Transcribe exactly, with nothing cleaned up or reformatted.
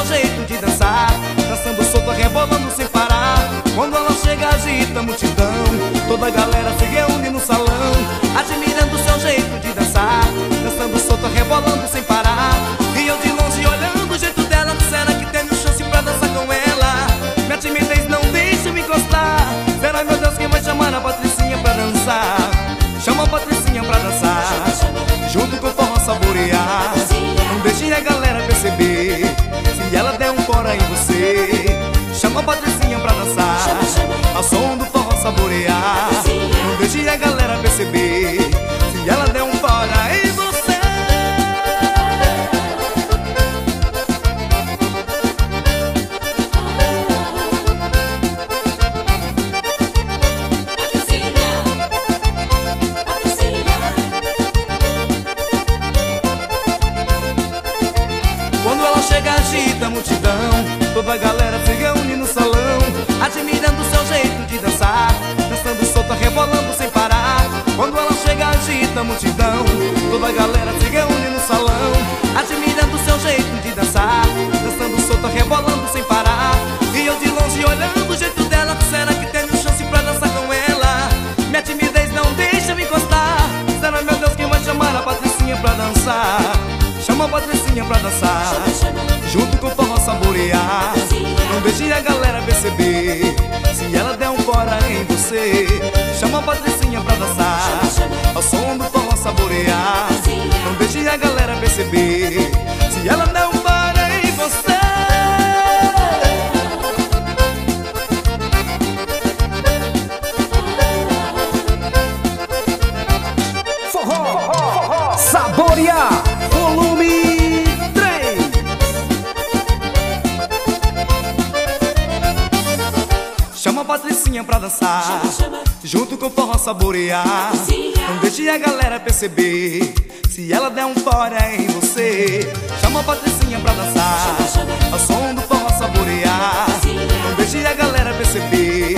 jeito de dançar, dançando solto, rebolando sem parar. Quando ela chega agita a multidão, toda a galera se reúne no salão, admirando seu jeito de dançar, dançando solto, rebolando sem parar. E eu de longe olhando o jeito dela, será que tenho chance pra dançar com ela? Minha timidez não deixa me encostar. Será, meu Deus, quem vai chamar a Patricinha pra dançar? Chama a Patricinha pra dançar, junto com o forró saborear. Não deixe a galera perceber, se ela der um fora em você. Chama a Patricinha pra dançar, ao som do forró saborear. Não deixe a galera perceber, se ela der um fora em você. Quando ela chega agita a multidão, toda a galera se reúne no salão, admirando seu jeito de dançar, dançando solta, rebolando sem parar. Quando ela chega agita a multidão, toda a galera se reúne no salão, admirando seu jeito de dançar, dançando solta, rebolando sem parar. E eu de longe olhando o jeito dela, será que tenho chance pra dançar com ela? Minha timidez não deixa me encostar. Será, meu Deus, quem vai chamar a Patricinha pra dançar? Chama a Patricinha pra dançar, junto com o forró saborear. Não deixe a galera perceber, se ela der um fora em você. Chama a Patricinha pra dançar, ao som do forró saborear. Não deixe a galera perceber, se ela der um fora em você. Forró, forró, saborear, volume três. Chama a Patricinha pra dançar, junto com o forró saborear. Não deixe a galera perceber, se ela der um fora em você. Chama a Patricinha pra dançar, ao som do forró saborear. Não deixe a galera perceber,